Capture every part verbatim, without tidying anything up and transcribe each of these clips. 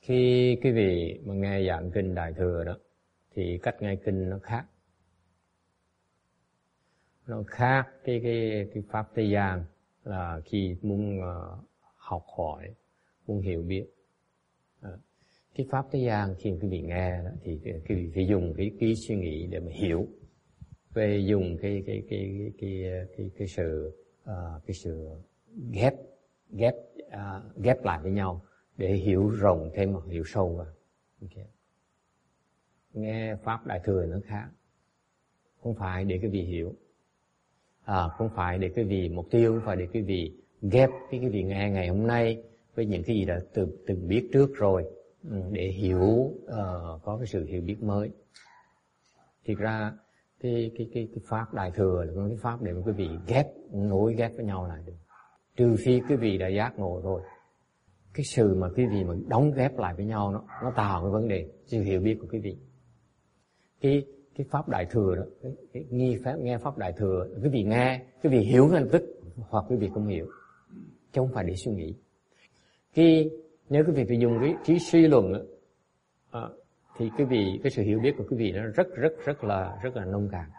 Khi quý vị mà nghe giảng kinh Đại Thừa đó, thì cách nghe kinh nó khác. Nó khác cái cái cái pháp thế gian là khi muốn uh, học hỏi, muốn hiểu biết. À, cái pháp thế gian khi quý vị nghe đó, thì quý vị phải dùng cái cái suy nghĩ để mà hiểu, về dùng cái cái cái cái cái cái, cái sự uh, cái sự ghép ghép uh, ghép lại với nhau để hiểu rộng thêm hoặc hiểu sâu vào. Okay. Nghe pháp Đại Thừa nó khác, không phải để quý vị hiểu, à, không phải để quý vị mục tiêu, không phải để quý vị ghép cái quý vị nghe ngày hôm nay với những cái gì đã từng từng biết trước rồi để hiểu, uh, có cái sự hiểu biết mới. Thực ra cái cái cái cái pháp Đại Thừa là cái pháp để mà quý vị ghép nối ghép với nhau lại được. Trừ phi quý vị đã giác ngộ rồi, cái sự mà quý vị mà đóng ghép lại với nhau nó nó tạo cái vấn đề sự hiểu biết của quý vị. Cái cái pháp Đại Thừa đó, cái, cái nghi pháp nghe pháp Đại Thừa, quý vị nghe, quý vị hiểu ngay lập tức hoặc quý vị không hiểu, chứ không phải để suy nghĩ. Khi nếu quý vị phải dùng cái trí suy luận đó, à, thì quý vị cái sự hiểu biết của quý vị nó rất rất rất là rất là nông cạn.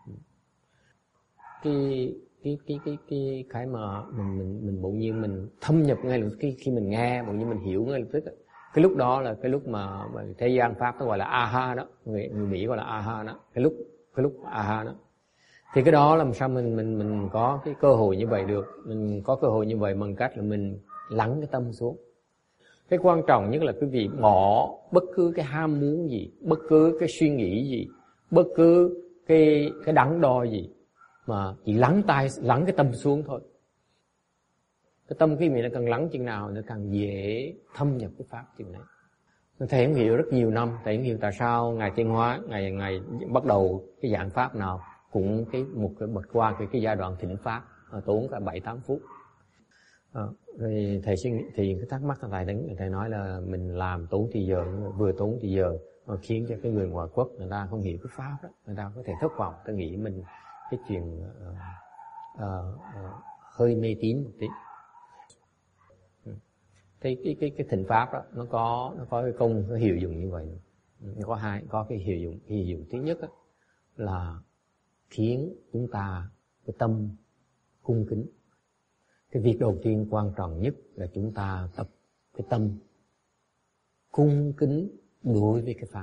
Cái cái cái cái cái cái mà mình mình mình bỗng nhiên mình thâm nhập ngay lúc khi khi mình nghe, bỗng nhiên mình hiểu ngay lập tức đó. Cái lúc đó là cái lúc mà, mà thế gian pháp nó gọi là aha đó, người, người Mỹ gọi là aha đó, cái lúc cái lúc aha đó. Thì cái đó làm sao mình mình mình có cái cơ hội như vậy được? Mình có cơ hội như vậy bằng cách là mình lắng cái tâm xuống. Cái quan trọng nhất là quý vị bỏ bất cứ cái ham muốn gì, bất cứ cái suy nghĩ gì, bất cứ cái cái đắn đo gì, mà chỉ lắng tai, lắng cái tâm xuống thôi. Cái tâm quý vị nó càng lắng chừng nào nó càng dễ thâm nhập cái pháp chừng này. Thầy không hiểu rất nhiều năm, thầy không hiểu tại sao Ngài Tiên Hóa, ngày ngày bắt đầu cái giảng pháp nào cũng cái một cái bật qua cái cái giai đoạn thỉnh pháp tốn cả bảy tám phút. À, rồi thầy suy nghĩ thì cái thắc mắc thầy đến thầy nói là mình làm tốn thì giờ, vừa tốn thì giờ mà khiến cho cái người ngoại quốc người ta không hiểu cái pháp đó, người ta có thể thất vọng, ta nghĩ mình cái chuyện uh, uh, uh, hơi mê tín một tí. Cái cái cái cái thỉnh pháp đó nó có nó có cái công nó hiệu dụng như vậy. Nó có hai có cái hiệu dụng hiệu dụng thứ nhất đó, là khiến chúng ta cái tâm cung kính. Cái việc đầu tiên quan trọng nhất là chúng ta tập cái tâm cung kính đối với cái pháp.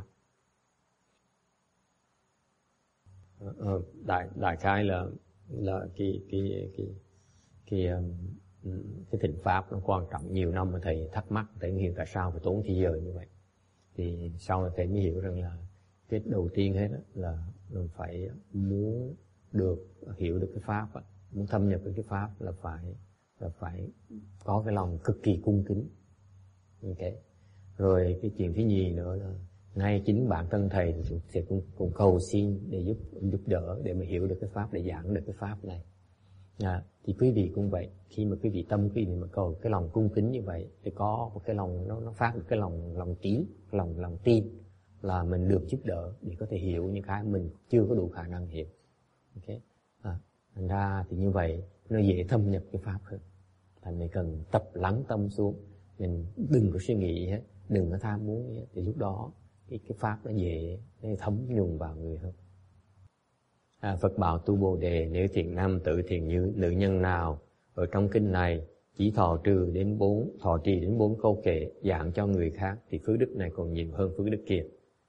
Ờ, đại đại khái là là cái cái cái cái cái, cái thỉnh pháp nó quan trọng. Nhiều năm mà thầy thắc mắc, thầy hiểu tại sao phải tốn thì giờ như vậy. Thì sau này thầy mới hiểu rằng là cái đầu tiên hết đó là mình phải muốn được hiểu được cái pháp đó, muốn thâm nhập với cái pháp là phải là phải có cái lòng cực kỳ cung kính. Okay. Rồi cái chuyện thứ nhì nữa là ngay chính bản thân thầy thì cũng, cũng cầu xin để giúp giúp đỡ để mà hiểu được cái pháp, để giảng được cái pháp này. À, thì quý vị cũng vậy, khi mà quý vị tâm quý vị mà cầu cái lòng cung kính như vậy thì có một cái lòng nó nó phát được cái lòng lòng tín, lòng lòng tin là mình được giúp đỡ để có thể hiểu những cái mình chưa có đủ khả năng hiểu. Ok. À, thành ra thì như vậy nó dễ thâm nhập cái pháp hơn. Thành mình cần tập lắng tâm xuống, mình đừng có suy nghĩ hết, đừng có tham muốn hết, thì lúc đó cái cái pháp nó dễ thấm nhuần vào người hơn. À, Phật bảo tu Bồ Đề, nếu thiện nam tử thiện như nữ nhân nào ở trong kinh này chỉ thọ trừ đến bốn thọ trì đến bốn câu kệ giảng cho người khác thì phước đức này còn nhiều hơn phước đức kia.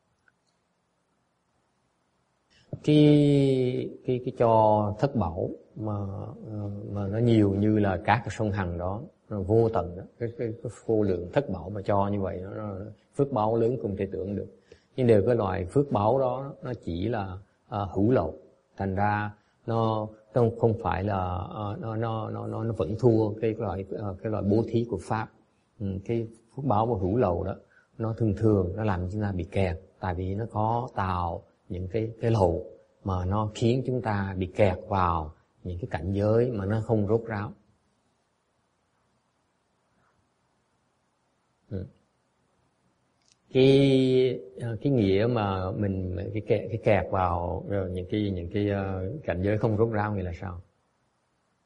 Cái cái cái cho thất bảo mà mà nó nhiều như là các cái sông Hằng đó, nó vô tận đó, cái, cái, cái vô lượng thất bảo mà cho như vậy nó, nó phước báo lớn không thể tưởng được. Nhưng đều cái loại phước báo đó nó chỉ là à, hữu lậu, thành ra nó không không phải là uh, nó nó nó nó vẫn thua cái loại uh, cái loại bố thí của pháp. Ừ, cái phước báo của hữu lậu đó nó thường thường nó làm chúng ta bị kẹt, tại vì nó có tạo những cái cái lậu mà nó khiến chúng ta bị kẹt vào những cái cảnh giới mà nó không rốt ráo. Ừ. cái cái nghĩa mà mình cái kẹt cái kẹt vào những cái những cái uh, cảnh giới không rốt ráo nghĩa là sao?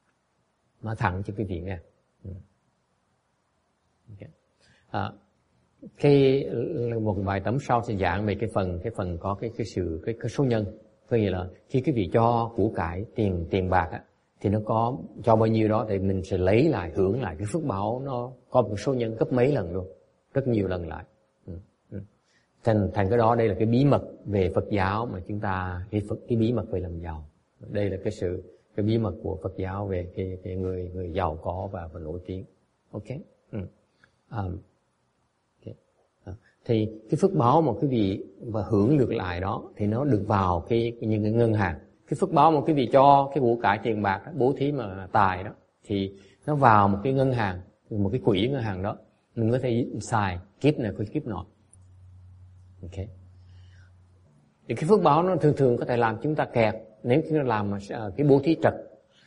Nói thẳng cho quý vị nghe. Ừ. Okay. À, cái một bài tấm sau sẽ giảng về cái phần cái phần có cái cái sự cái, cái số nhân. Có nghĩa là khi quý vị cho của cải tiền tiền bạc á, thì nó có cho bao nhiêu đó thì mình sẽ lấy lại hưởng lại cái phước báo, nó có một số nhân gấp mấy lần luôn, rất nhiều lần lại. Ừ. Ừ. Thành thành cái đó đây là cái bí mật về Phật giáo mà chúng ta cái Phật, cái bí mật về làm giàu. Đây là cái sự cái bí mật của Phật giáo về cái, cái người người giàu có và, và nổi tiếng. Ok. Ừ. Um, okay. À, thì cái phước báo mà quý vị và hưởng được lại đó thì nó được vào cái, cái những cái ngân hàng. Cái phước báo mà quý vị cho cái của cải tiền bạc đó, bố thí mà tài đó thì nó vào một cái ngân hàng, một cái quỹ ngân hàng đó, mình có thể xài kiếp này qua kiếp nọ. Ok. Thì cái phước báo nó thường thường có thể làm chúng ta kẹt nếu chúng ta làm mà cái bố thí trật.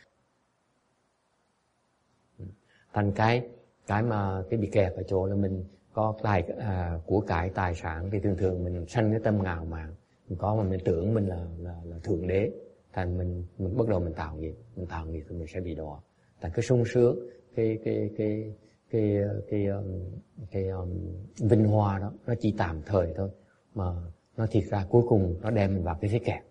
Thành cái cái mà cái bị kẹt ở chỗ là mình có tài à, của cải tài sản thì thường thường mình sanh cái tâm ngạo mạn, mình có mà mình tưởng mình là là, là thượng đế, thành mình mình bắt đầu mình tạo nghiệp, mình tạo nghiệp thì mình sẽ bị đọa. Thành cái sung sướng, cái cái cái cái cái cái, um, cái um, vinh hoa đó nó chỉ tạm thời thôi, mà nó thiệt ra cuối cùng nó đem mình vào cái thế kẹt.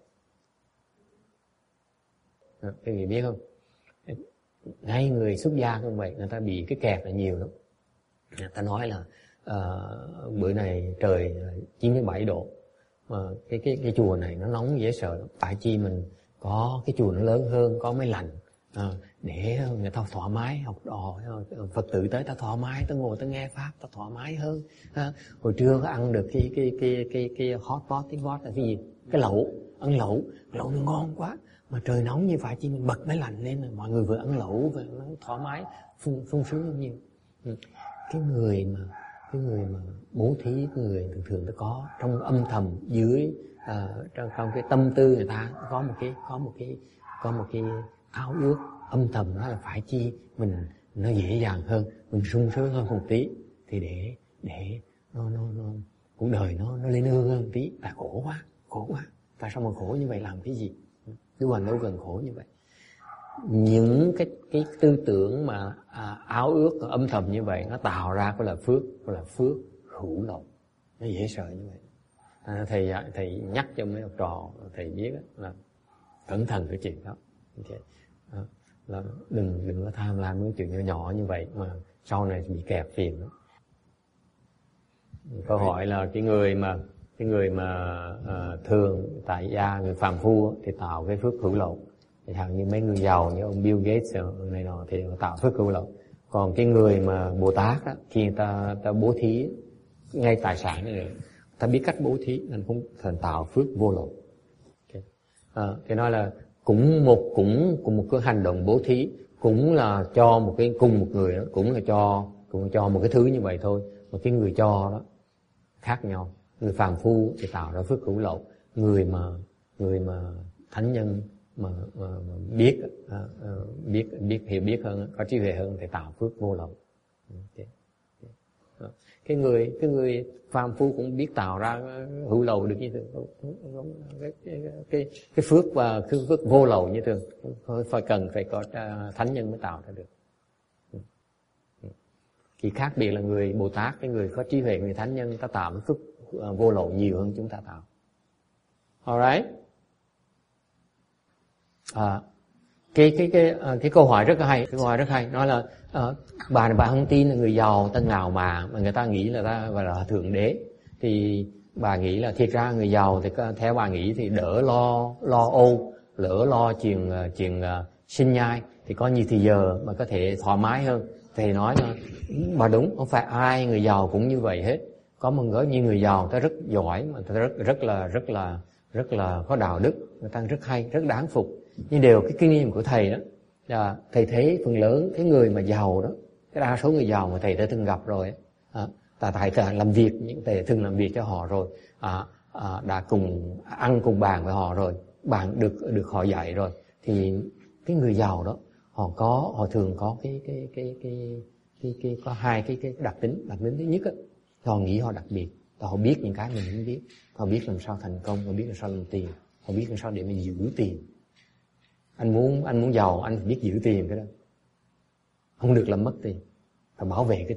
Các vị biết không? Ngay người xuất gia cũng vậy, người ta bị cái kẹt là nhiều lắm. Người ta nói là uh, bữa này trời chín mươi bảy độ, mà cái cái cái chùa này nó nóng dễ sợ lắm. Tại chi mình có cái chùa nó lớn hơn, có máy lạnh uh, để người ta thoải mái học đò, Phật tử tới ta thoải mái, ta ngồi ta nghe pháp ta thoải mái hơn. Uh, hồi trưa có ăn được cái cái cái cái cái hot pot, cái hot là cái gì? Cái lẩu, ăn lẩu, lẩu nó ngon quá. Mà trời nóng như vậy chỉ mình bật máy lạnh lên là mọi người vừa ăn lẩu vừa nó thoải mái, phun phun sướng hơn nhiều. Ừ. Cái người mà cái người mà bố thí, cái người thường thường nó có trong âm thầm dưới uh, trong trong cái tâm tư người ta có một cái có một cái có một cái ao ước âm thầm, đó là phải chi mình nó dễ dàng hơn, mình sung sướng hơn một tí, thì để để nó nó nó cuộc đời nó nó lên hơn hơn tí. Là khổ quá, khổ quá, tại sao mà khổ như vậy, làm cái gì? Đứa hành đâu cần khổ như vậy. Những cái cái tư tưởng mà à, áo ước âm thầm như vậy nó tạo ra cái là phước, gọi là phước hữu lậu. Nó dễ sợ như vậy. À, thầy thầy nhắc cho mấy học trò thầy biết là cẩn thận cái chuyện đó. Okay. À, là đừng đừng có tham lam mấy chuyện nhỏ nhỏ như vậy mà sau này bị kẹt tiền đó. Câu hỏi là cái người mà cái người mà uh, thường tại gia, người phàm phu thì tạo cái phước hữu lậu. Chẳng hạn như mấy người giàu như ông Bill Gates này nọ thì tạo phước hữu lậu. Còn cái người mà Bồ Tát đó, khi người ta, ta bố thí ngay tài sản này, ta biết cách bố thí nên cũng thành tạo phước vô lậu. Okay. À, thì nói là cũng một cũng cùng một cái hành động bố thí, cũng là cho một cái cùng một người đó, cũng là cho cũng cho một cái thứ như vậy thôi, mà cái người cho đó khác nhau. Người phàm phu thì tạo ra phước hữu lậu, người mà người mà thánh nhân mà, mà, mà biết uh, uh, biết biết hiểu biết hơn, có trí huệ hơn thì tạo phước vô lậu. Okay. Okay. Cái người cái người phàm phu cũng biết tạo ra hữu lậu được như thường, cái cái cái, cái phước và cái phước vô lậu như thường, phải cần phải có uh, thánh nhân mới tạo ra được. Chỉ khác biệt là người Bồ Tát, cái người có trí huệ, người thánh nhân, ta tạo phước uh, vô lậu nhiều hơn chúng ta tạo. Alright. À, cái cái cái cái câu hỏi rất là hay, cái câu hỏi rất hay, nói là uh, bà này bà không tin là người giàu ta ngạo mạn mà người ta nghĩ là ta gọi là thượng đế, thì bà nghĩ là thiệt ra người giàu thì theo bà nghĩ thì đỡ lo lo âu, lỡ lo chuyện chuyện uh, sinh nhai thì có nhiều thì giờ mà có thể thoải mái hơn. Thì nói là bà đúng, không phải ai người giàu cũng như vậy hết. Có một người như người giàu ta rất giỏi, mà ta rất rất là rất là rất là có đạo đức, người ta rất hay, rất đáng phục. Nhưng đều cái kinh nghiệm của thầy đó, à, thầy thấy phần lớn cái người mà giàu đó, cái đa số người giàu mà thầy đã từng gặp rồi, à, tại thầy làm việc, những thầy từng làm việc cho họ rồi, à, à, đã cùng ăn cùng bàn với họ rồi, bạn được được họ dạy rồi, thì cái người giàu đó họ có họ thường có cái cái cái cái cái, cái có hai cái cái đặc tính. Đặc tính thứ nhất á, họ nghĩ họ đặc biệt, họ biết những cái mình không biết, họ biết làm sao thành công, họ biết làm sao làm tiền, họ biết làm sao để mình giữ tiền. Anh muốn anh muốn giàu, anh phải biết giữ tiền cái đó, không được làm mất tiền, phải bảo vệ cái tiền.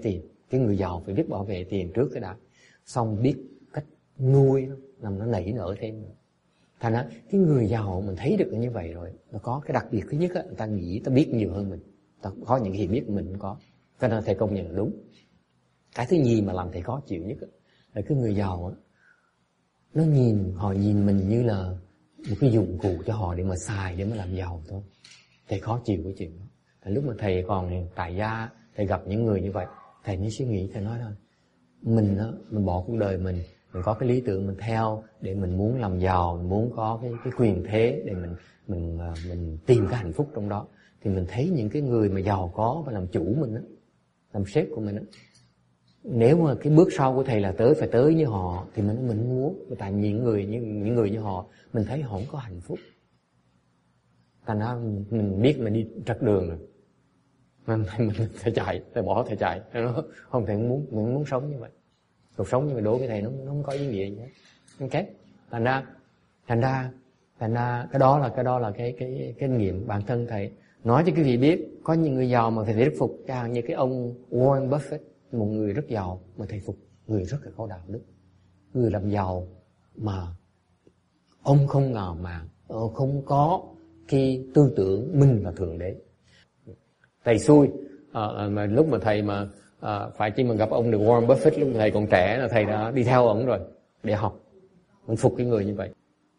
Cái người giàu phải biết bảo vệ tiền trước cái đã, xong biết cách nuôi nó, làm nó nảy nở thêm nữa. Thành ra cái người giàu mình thấy được như vậy rồi, nó có cái đặc biệt thứ nhất á, người ta nghĩ ta biết nhiều hơn mình, ta có những hiểu biết mình cũng có, cho nên thầy công nhận là đúng. Cái thứ nhì mà làm thầy khó chịu nhất á, là cái người giàu á, nó nhìn họ nhìn mình như là một cái dụng cụ cho họ để mà xài, để mà làm giàu thôi. Thầy khó chịu cái chuyện đó. Tại lúc mà thầy còn tại gia, thầy gặp những người như vậy, thầy mới suy nghĩ, thầy nói là mình á, mình bỏ cuộc đời mình, mình có cái lý tưởng mình theo để mình muốn làm giàu, mình muốn có cái cái quyền thế để mình mình mình tìm cái hạnh phúc trong đó. Thì mình thấy những cái người mà giàu có và làm chủ mình á, làm sếp của mình á, nếu mà cái bước sau của thầy là tới phải tới như họ thì mình mình muốn. Tại những người như những người như họ, mình thấy họ không có hạnh phúc. Thành ra mình biết mình đi trật đường rồi, mình mình phải chạy, phải bỏ thầy chạy. Nó không, thầy muốn mình muốn sống như vậy. Cuộc sống như vậy đối với thầy nó, nó không có ý nghĩa gì hết. Ok, thành ra thành ra thành ra cái đó là cái đó là cái cái cái kinh nghiệm bản thân thầy nói cho quý vị biết. Có những người giàu mà thầy thuyết phục, chẳng như cái ông Warren Buffett, một người rất giàu mà thầy phục, người rất là có đạo đức, người làm giàu mà ông không ngạo mạn, không có cái tư tưởng mình là thượng đế. Thầy xui à, mà lúc mà thầy mà à, phải chỉ mà gặp ông được Warren Buffett lúc thầy còn trẻ là thầy đã đi theo ông rồi để học. Mình phục cái người như vậy.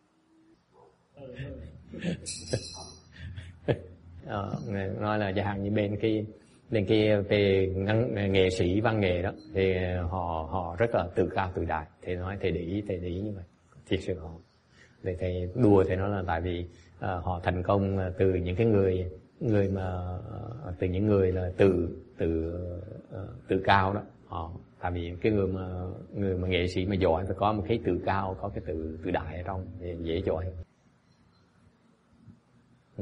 à, nói là chẳng hạn như bên kia bên kia về nghệ sĩ văn nghệ đó thì họ họ rất là tự cao tự đại. Thầy nói thầy để ý thầy để ý như vậy, thiệt sự họ. Để thầy đùa thầy nói là tại vì uh, họ thành công từ những cái người người mà uh, từ những người là từ từ uh, tự cao đó. Họ tại vì cái người mà người mà nghệ sĩ mà giỏi phải có một cái tự cao, có cái tự tự đại ở trong thì dễ giỏi. Ừ.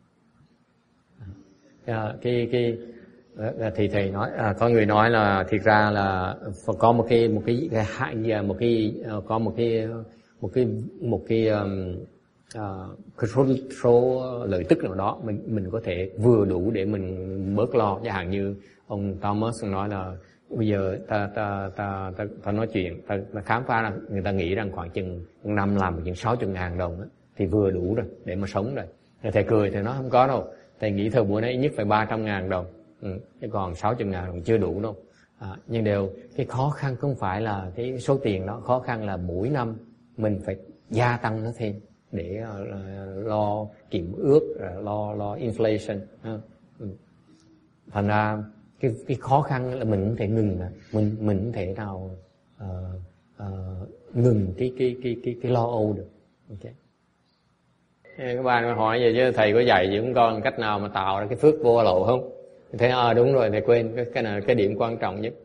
Uh, cái cái thì thầy nói à, có người nói là thiệt ra là có một cái một cái hại một cái có một cái một cái một cái um, uh, cái số, số lợi tức nào đó mình mình có thể vừa đủ để mình bớt lo. Chẳng hạn như ông Thomas nói là bây giờ ta ta ta ta, ta nói chuyện ta, ta khám phá ra, người ta nghĩ rằng khoảng chừng một năm làm được chừng sáu mươi ngàn đồng đó, thì vừa đủ rồi để mà sống rồi. Rồi thầy cười, thầy nói không có đâu, thầy nghĩ thời buổi này nhất phải ba trăm ngàn đồng, ừ, chứ còn sáu mươi ngàn đồng chưa đủ đâu. À, nhưng đều cái khó khăn không phải là cái số tiền đó, khó khăn là mỗi năm mình phải gia tăng nó thêm để uh, lo kiểm ước, uh, lo lo inflation. Uh, ừ. Thành ra cái cái khó khăn là mình không thể ngừng, mình mình không thể nào uh, uh, ngừng cái cái cái cái cái lo âu được. Ok. Các bạn hỏi vậy chứ thầy có dạy gì chúng con cách nào mà tạo ra cái phước vô lậu không? Thế à đúng rồi, thầy quên cái cái này cái điểm quan trọng nhất.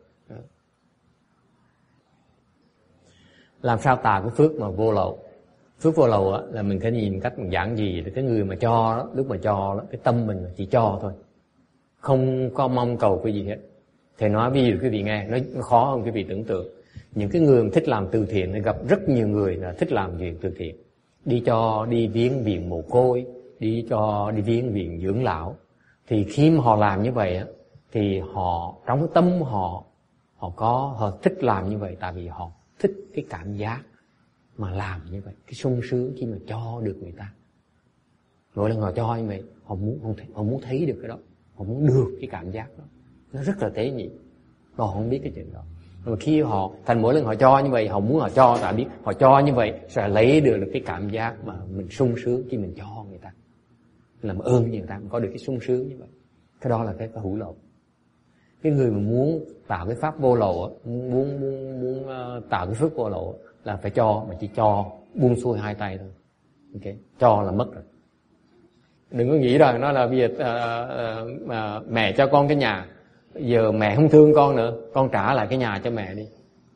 Làm sao tạo cái phước mà vô lậu? Phước vô lậu á là mình phải nhìn cách mình giảng gì, cái người mà cho đó, lúc mà cho đó, cái tâm mình chỉ cho thôi, không có mong cầu cái gì hết. Thầy nói ví dụ quý vị nghe, nó khó hơn quý vị tưởng tượng. Những cái người mà thích làm từ thiện thì gặp rất nhiều người là thích làm việc từ thiện, đi cho đi viếng viện mồ côi, đi cho đi viếng viện dưỡng lão. Thì khi mà họ làm như vậy á, thì họ trong cái tâm họ họ có họ thích làm như vậy, tại vì họ thích cái cảm giác mà làm như vậy, cái sung sướng khi mà cho được người ta. Mỗi lần họ cho như vậy, họ muốn họ, họ muốn thấy được cái đó, họ muốn được cái cảm giác đó. Nó rất là tế nhị, họ không biết cái chuyện đó. Mà khi họ thành mỗi lần họ cho như vậy, họ muốn họ cho, tại biết họ cho như vậy sẽ lấy được, được cái cảm giác mà mình sung sướng khi mình cho người ta, làm ơn người ta có được cái sung sướng như vậy. Cái đó là cái, cái hữu lậu. Cái người mà muốn tạo cái pháp vô lậu, muốn muốn muốn, muốn uh, tạo cái phước vô lậu là phải cho, mà chỉ cho buông xuôi hai tay thôi. Ok, cho là mất rồi. Đừng có nghĩ rằng nó là bây giờ uh, uh, uh, mẹ cho con cái nhà, giờ mẹ không thương con nữa, con trả lại cái nhà cho mẹ đi.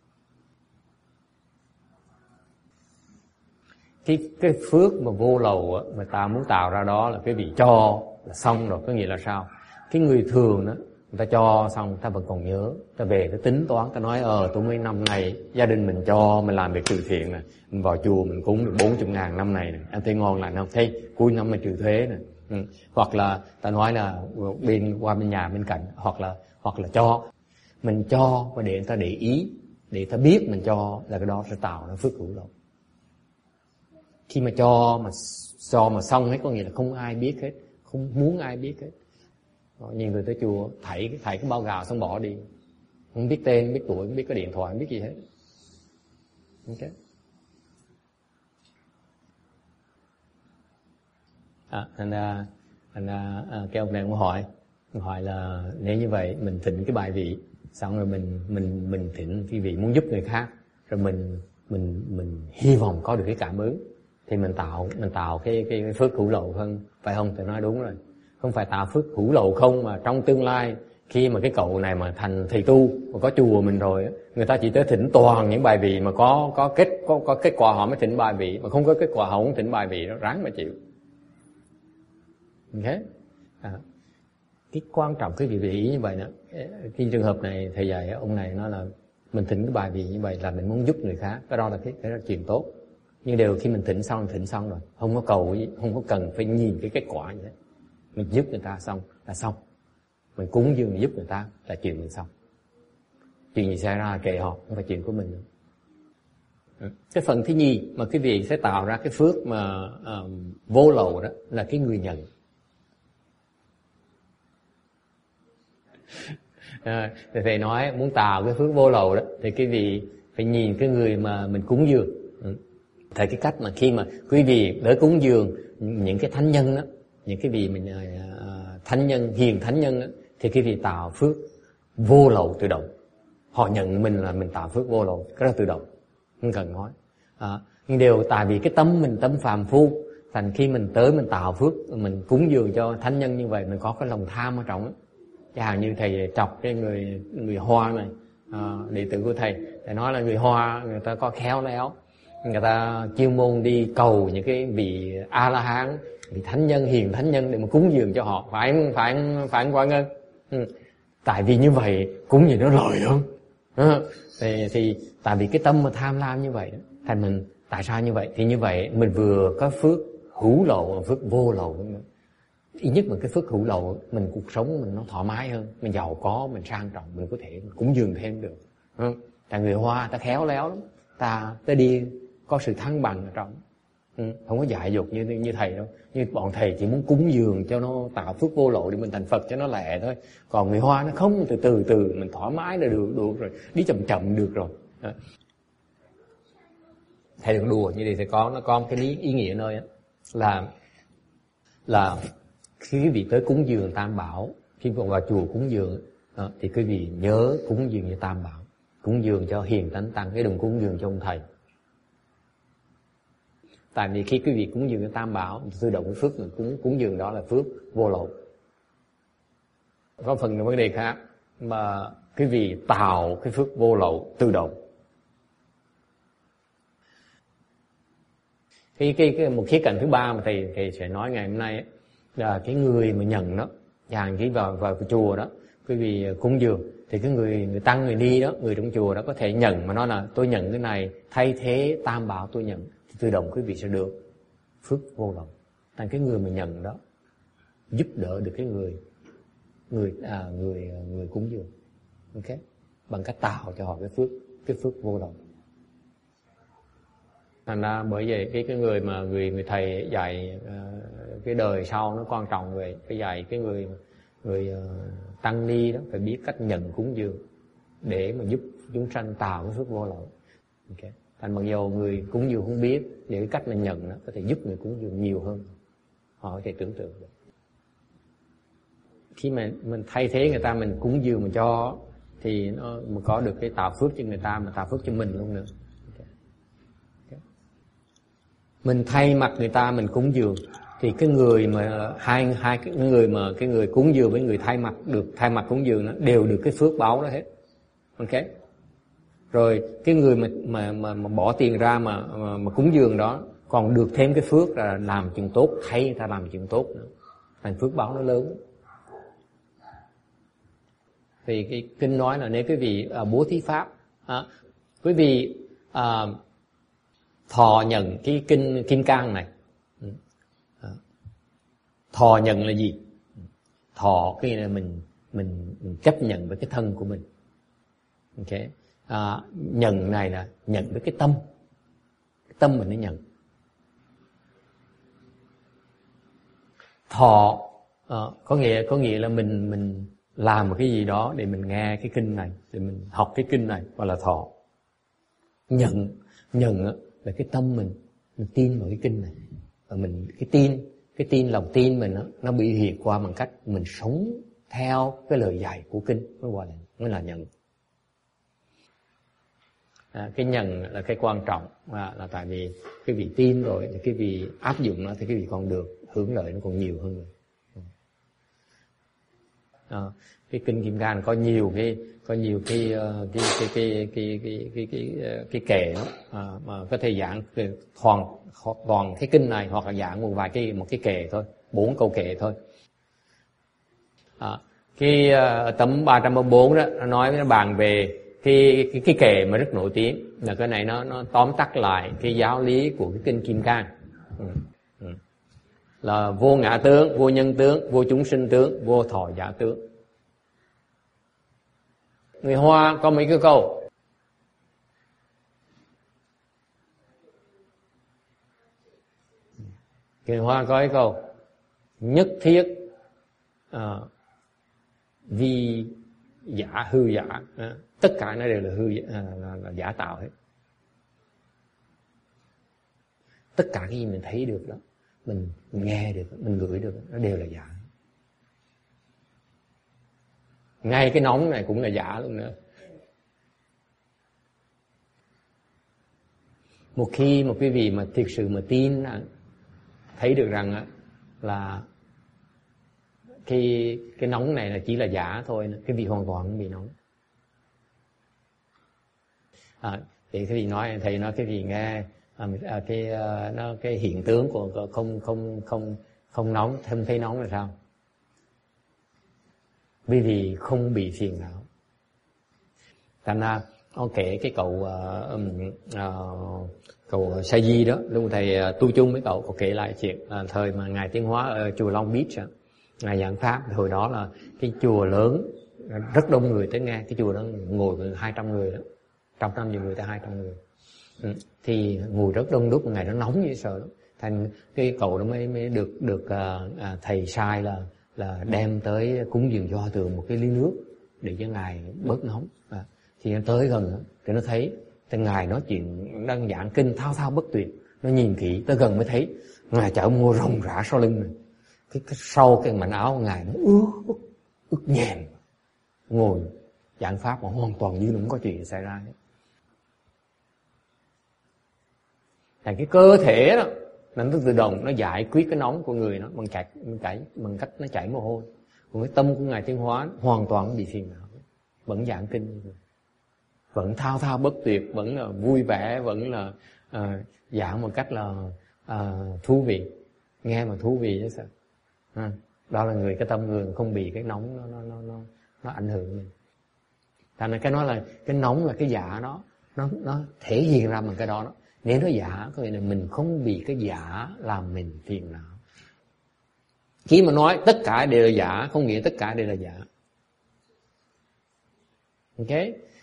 Cái cái phước mà vô lậu á, mà ta muốn tạo ra đó là cái vị cho là xong rồi. Có nghĩa là sao? Cái người thường đó, người ta cho xong ta vẫn còn nhớ, ta về ta tính toán, ta nói ờ tôi mấy năm này gia đình mình cho, mình làm việc từ thiện nè, mình vào chùa mình cúng được bốn mươi ngàn năm này nè, ăn thấy ngon lành không? Thấy cuối năm mình trừ thuế nè. Ừ. Hoặc là ta nói là bên qua bên nhà bên cạnh, hoặc là hoặc là cho Mình cho và để người ta để ý, để người ta biết mình cho, là cái đó sẽ tạo ra phước hữu lậu. Khi mà cho mà cho mà xong hết, có nghĩa là không ai biết hết, không muốn ai biết hết. Nhiều người tới chùa thảy thảy cái bao gạo xong bỏ đi, không biết tên, không biết tuổi, không biết cái điện thoại, không biết gì hết. Ok. À, anh anh à, cái ông này cũng hỏi, hỏi là nếu như vậy mình thỉnh cái bài vị, xong rồi mình mình mình thỉnh cái vị muốn giúp người khác, rồi mình mình mình hy vọng có được cái cảm ứng, thì mình tạo mình tạo cái cái, cái phước hữu lậu hơn, phải không? Tôi nói đúng rồi. Không phải tạo phước hữu lậu không, mà trong tương lai khi mà cái cậu này mà thành thầy tu, mà có chùa mình rồi, người ta chỉ tới thỉnh toàn những bài vị mà có có kết có có kết quả họ mới thỉnh bài vị, mà không có kết quả họ không thỉnh bài vị, đó ráng mà chịu. Ok. À, cái quan trọng cái vị vị như vậy nữa. Cái trường hợp này thầy dạy ông này nói là mình thỉnh cái bài vị như vậy là mình muốn giúp người khác, cái đó là cái cái là chuyện tốt. Nhưng đều khi mình thỉnh xong thỉnh xong rồi, không có cầu gì, không có cần phải nhìn cái kết quả gì hết. Mình giúp người ta xong là xong. Mình cúng dường giúp người ta là chuyện mình xong. Chuyện gì xảy ra là kệ họ, không phải chuyện của mình nữa. Cái phần thứ nhì mà cái vị sẽ tạo ra cái phước mà uh, vô lậu đó là cái người nhận. À, thì thầy nói muốn tạo cái phước vô lậu đó thì cái vị phải nhìn cái người mà mình cúng dường. Ừ. Thầy cái cách mà khi mà quý vị đỡ cúng dường những cái thánh nhân đó, những cái vị mình uh, thánh nhân, hiền thánh nhân đó, thì cái vị tạo phước vô lậu tự động. Họ nhận mình là mình tạo phước vô lậu, cái đó tự động, không cần nói. À, nhưng đều tại vì cái tâm mình tâm phàm phu, thành khi mình tới mình tạo phước, mình cúng dường cho thánh nhân như vậy, mình có cái lòng tham ở trong đó. Chẳng hạn như thầy chọc cái người người Hoa này, à, đệ tử của thầy, thầy nói là người Hoa người ta có khéo léo, người ta chuyên môn đi cầu những cái vị A La Hán, vị thánh nhân, hiền thánh nhân để mà cúng dường cho họ, phải không, phải không, phải không Quang Ngân? Ừ. Tại vì như vậy cúng gì nó lợi hơn. À, thì, thì tại vì cái tâm mà tham lam như vậy, thành mình tại sao như vậy? Thì như vậy mình vừa có phước hữu lậu, phước vô lậu nữa. Ít nhất mà cái phước hữu lậu, mình cuộc sống mình nó thoải mái hơn, mình giàu có, mình sang trọng, mình có thể cúng dường thêm được. Ừ. Tại người Hoa ta khéo léo lắm, ta tới đi có sự thăng bằng ở trong. Ừ. Không có dại dột như như thầy đâu. Như bọn thầy chỉ muốn cúng dường cho nó tạo phước vô lậu để mình thành Phật cho nó lẹ thôi. Còn người Hoa nó không, từ từ từ mình thoải mái là được, được rồi, đi chậm chậm được rồi. Đó. Thầy đừng đùa như vậy, thầy có nó có một cái ý, ý nghĩa nơi á, là là khi quý vị tới cúng dường Tam Bảo, khi còn vào chùa cúng dường đó, thì quý vị nhớ cúng dường cho Tam Bảo, cúng dường cho hiền tánh tăng, cái đừng cúng dường cho ông thầy. Tại vì khi quý vị cúng dường cho Tam Bảo, tự động cái phước mình cúng cúng dường đó là phước vô lậu. Có phần là vấn đề khác mà quý vị tạo cái phước vô lậu tự động. Cái cái, cái một khía cạnh thứ ba mà thầy thầy sẽ nói ngày hôm nay ấy, là cái người mà nhận đó, dàn cái vào vào cái chùa đó, quý vị cúng dường thì cái người người tăng người đi đó, người trong chùa đó có thể nhận mà nói là tôi nhận cái này thay thế Tam Bảo tôi nhận, thì tự động quý vị sẽ được phước vô lậu. Thành cái người mà nhận đó giúp đỡ được cái người người à, người người cúng dường, ok, bằng cách tạo cho họ cái phước cái phước vô lậu. Thành ra bởi vậy cái cái người mà người người thầy dạy uh, cái đời sau nó quan trọng về cái dạy cái người người uh, tăng ni đó phải biết cách nhận cúng dường để mà giúp chúng sanh tạo cái phước vô lậu. Okay. Thành mặc dù người cúng dường không biết, để cái cách mình nhận nó có thể giúp người cúng dường nhiều hơn, họ có thể tưởng tượng được. Khi mà mình thay thế người ta mình cúng dường mà cho thì nó mà có được cái tạo phước cho người ta mà tạo phước cho mình luôn nữa. Mình thay mặt người ta mình cúng dường thì cái người mà hai hai cái người mà cái người cúng dường với người thay mặt được thay mặt cúng dường nó đều được cái phước báo đó hết, ok. Rồi cái người mà mà mà, mà bỏ tiền ra mà, mà mà cúng dường đó còn được thêm cái phước là làm chuyện tốt, thay người ta làm chuyện tốt nữa, thành phước báo nó lớn. Thì cái kinh nói là nếu quý vị à, bố thí pháp, à, quý vị à, thọ nhận cái kinh Kim Cang này. Thọ nhận là gì? Thọ cái là mình mình mình chấp nhận với cái thân của mình. Ok, à, nhận này là nhận với cái tâm, cái tâm mình nó nhận. Thọ à, có nghĩa có nghĩa là mình mình làm một cái gì đó để mình nghe cái kinh này, để mình học cái kinh này, gọi là thọ. Nhận nhận là cái tâm mình mình tin vào cái kinh này, và mình cái tin cái tin lòng tin mình nó, nó biểu hiện qua bằng cách mình sống theo cái lời dạy của kinh, mới gọi là mới là nhận. À, cái nhận là cái quan trọng, à, là tại vì cái vị tin rồi, cái vị áp dụng nó thì cái vị còn được hưởng lợi nó còn nhiều hơn rồi. À, cái kinh Kim Cang có nhiều cái có nhiều cái cái cái cái cái cái cái cái, cái kệ đó, à, mà có thể giảng toàn toàn cái kinh này, hoặc là giảng một vài cái một cái kệ thôi, bốn câu kệ thôi. À, cái uh, tấm ba trăm ba mươi bốn đó nó nói nó bàn về cái cái cái kệ mà rất nổi tiếng, là cái này nó nó tóm tắt lại cái giáo lý của cái kinh Kim Cang. Ừ. Ừ. Là vô ngã tướng, vô nhân tướng, vô chúng sinh tướng, vô thọ giả tướng. Người Hoa có mấy cái câu. Người Hoa có cái câu nhất thiết uh, vì giả hư giả, uh, tất cả nó đều là hư uh, là, là giả tạo hết. Tất cả cái gì mình thấy được đó, mình, mình nghe được, mình ngửi được, nó đều là giả. Ngay cái nóng này cũng là giả luôn nữa. Một khi một cái vị mà thực sự mà tin, thấy được rằng là cái cái nóng này là chỉ là giả thôi, cái vị hoàn toàn không bị nóng. À, thì cái vị nói, thầy nói cái vị nghe à, cái nó cái hiện tướng của không không không không nóng, không thấy nóng là sao? Vì vì không bị phiền não. Thành ra ông kể cái cậu uh, uh, cậu Sa Di đó, lúc thầy uh, tu chung với cậu, cậu kể lại chuyện uh, thời mà ngài Tiến Hóa ở chùa Long Beach, uh, ngài giảng pháp. Hồi đó là cái chùa lớn, rất đông người tới nghe. Cái chùa đó ngồi hai trăm người đó, trăm trăm nhiều người tới hai trăm người. Ừ. Thì ngồi rất đông đúc, ngày đó nóng như sợ lắm. Thành cái cậu đó mới mới được được uh, uh, thầy sai là là đem tới cúng dường cho hòa thượng một cái ly nước để cho ngài bớt nóng. À, thì nó tới gần thì nó thấy thì ngài nói chuyện đang giảng kinh thao thao bất tuyệt, nó nhìn kỹ tới gần mới thấy ngài chở mua rồng rã sau lưng này, cái, cái sau cái mảnh áo của ngài nó ướt ướt, ướt nhèm, ngồi giảng pháp mà hoàn toàn như không có chuyện xảy ra hết. Thành cái cơ thể đó là nó tự động nó giải quyết cái nóng của người nó bằng chảy bằng chảy bằng cách nó chảy mồ hôi. Còn cái tâm của ngài Tiến Hóa hoàn toàn không bị phiền não, vẫn giảng kinh, vẫn thao thao bất tuyệt, vẫn là vui vẻ, vẫn là uh, giảng một cách là uh, thú vị, nghe mà thú vị chứ sao. À, đó là người cái tâm người không bị cái nóng nó nó nó nó, nó ảnh hưởng mình. Thành ra cái nói là cái nóng là cái giả đó, nó nó thể hiện ra bằng cái đó đó. Nếu nó giả có nghĩa là mình không bị cái giả làm mình phiền não. Khi mà nói tất cả đều là giả, không nghĩa tất cả đều là giả. Ok?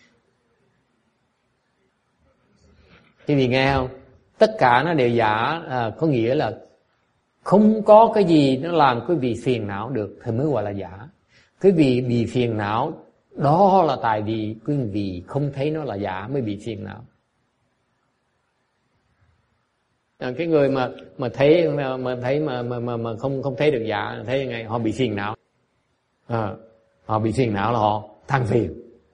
Cái gì nghe không? Tất cả nó đều giả, à, có nghĩa là không có cái gì nó làm cái vị phiền não được thì mới gọi là giả. Cái vị bị phiền não đó là tại vì cái vị không thấy nó là giả mới bị phiền não. À, cái người mà mà thấy mà, mà thấy mà mà mà mà không không thấy được giả, thấy ngày họ bị phiền não. À, họ bị phiền não là họ than phiền.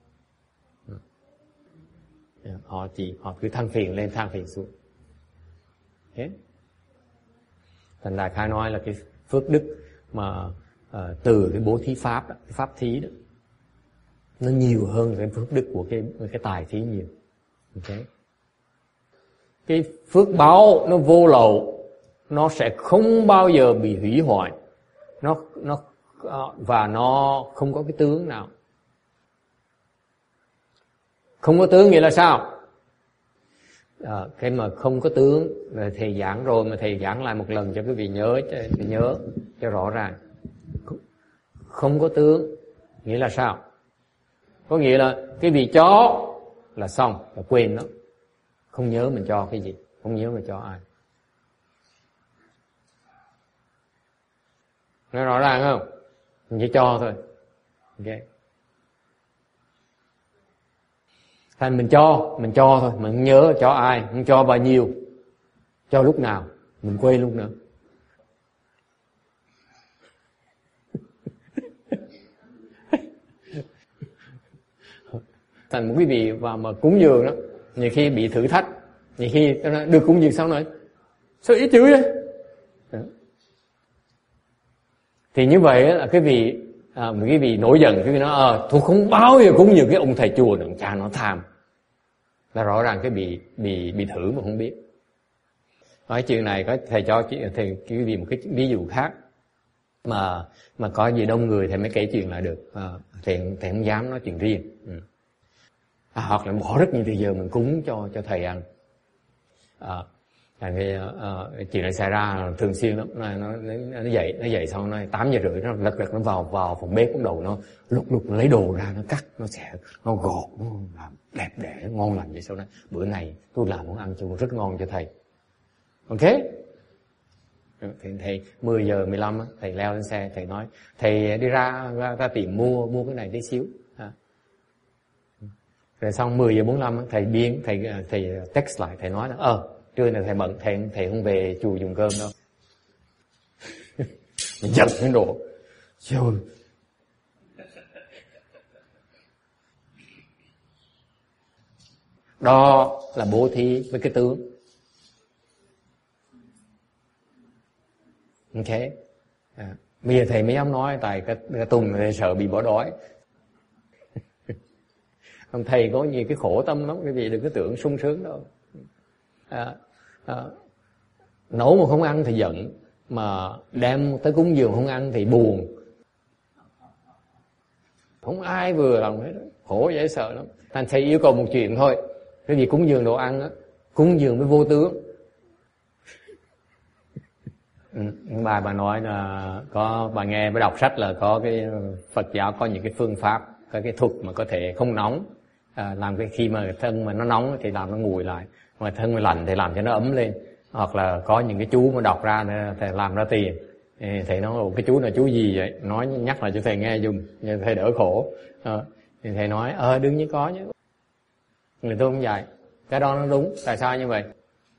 À, họ chỉ họ cứ than phiền lên than phiền xuống. Thế. Thành Đại Khai nói là cái phước đức mà uh, từ cái bố thí pháp đó, cái pháp thí đó, nó nhiều hơn cái phước đức của cái cái tài thí nhiều. Okay. Cái phước báo nó vô lậu, nó sẽ không bao giờ bị hủy hoại, nó nó và nó không có cái tướng nào. Không có tướng nghĩa là sao? À, cái mà không có tướng là thầy giảng rồi, mà thầy giảng lại một lần cho quý vị nhớ cho nhớ cho rõ ràng. Không có tướng nghĩa là sao? Có nghĩa là cái việc cho là xong, là quên nó. Không nhớ mình cho cái gì, không nhớ mình cho ai. Nó rõ ràng không? Mình chỉ cho thôi. Ok. Thành mình cho, mình cho thôi, mình không nhớ cho ai, không cho bao nhiêu, cho lúc nào, mình quên lúc nữa. Thành một quý vị vào mà cúng dường đó, nhiều khi bị thử thách, nhiều khi được cúng dường xong rồi, sao ít chữ đấy? Thì như vậy là cái vị à, một cái vị nổi giận, cái vị nói ờ, tôi không bao giờ cúng dường cái ông thầy chùa nữa, cha nó tham. Là rõ ràng cái bị bị bị thử mà không biết. Nói chuyện này có thầy cho thầy cái vị một cái ví dụ khác mà mà có gì đông người thầy mới kể chuyện lại được. À, thầy thầy không dám nói chuyện riêng. Ừ. À, hoặc là bỏ rất nhiều thời giờ mình cúng cho cho thầy ăn. À, thì uh, chuyện này xảy ra thường xuyên lắm. Nó, nó, nó dậy nó dậy xong nó tám giờ rưỡi nó lật lật nó vào vào phòng bếp, bắt đầu nó lục lục lấy đồ ra, nó cắt, nó xẻ, nó gọt, nó làm đẹp đẽ ngon lành vậy. Sau đó bữa này tôi làm món ăn cho rất ngon cho thầy. Ok. Thì thầy mười giờ mười lăm thầy leo lên xe, thầy nói thầy đi ra ra, ra tiệm mua mua cái này tí xíu. À. Rồi xong mười giờ bốn mươi lăm thầy biến thầy thầy text lại, thầy nói là ờ trưa này thầy bận, thầy thầy không về chùa dùng cơm đâu. Mình giận cái đồ. Trời. Đó là bố thí với cái tướng. Ok. À, bây giờ thầy mới dám nói tại cái, cái Tùng thầy sợ bị bỏ đói. Còn thầy có nhiều cái khổ tâm lắm, cái gì đừng có tưởng sung sướng đâu. À, à, nấu mà không ăn thì giận, mà đem tới cúng dường không ăn thì buồn. Không ai vừa lòng hết, khổ dễ sợ lắm. Thành thầy yêu cầu một chuyện thôi, cái gì cúng dường đồ ăn á, cúng dường với vô tướng. Ừ, bà bà nói là có bà nghe bà đọc sách là có cái Phật giáo có những cái phương pháp, có cái thuật mà có thể không nóng, à, làm cái khi mà thân mà nó nóng thì làm nó nguội lại, mà thân mà lạnh thì làm cho nó ấm lên, hoặc là có những cái chú mà đọc ra để làm ra tiền. Thầy nói cái chú là chú gì vậy, nói nhắc lại cho thầy nghe dùm, thầy đỡ khổ. À, thì thầy nói ờ đương nhiên có chứ, người tôi không dạy cái đó nó đúng. Tại sao như vậy?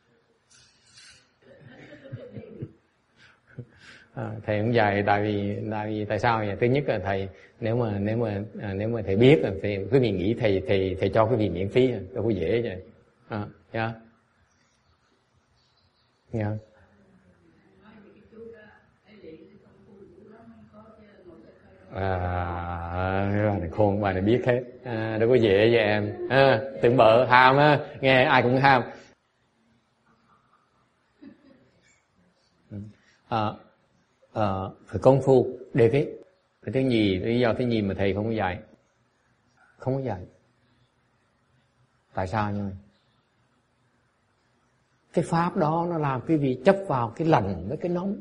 À, thầy cũng dạy tại vì tại vì tại sao vậy? Thứ nhất là thầy nếu mà nếu mà à, nếu mà thầy biết là thì quý vị nghĩ thầy thầy thầy cho quý vị miễn phí đâu có dễ vậy. À, yeah. Yeah. À, bà này khôn, bà này biết hết. À, đâu có dễ vậy em. À, tưởng bợ ham á, nghe ai cũng ham. À, à, phải công phu để cái cái thứ nhì, lý do thứ nhì mà thầy không có dạy, không có dạy. Tại sao như vậy? Cái pháp đó nó làm quý vị chấp vào cái lạnh với cái nóng.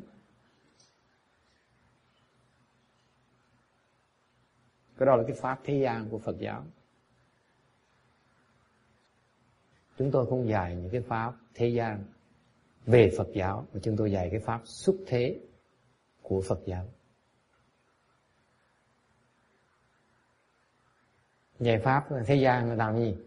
Cái đó là cái pháp thế gian của Phật giáo. Chúng tôi không dạy những cái pháp thế gian về Phật giáo, mà chúng tôi dạy cái pháp xuất thế của Phật giáo. Dạy pháp thế gian là làm gì?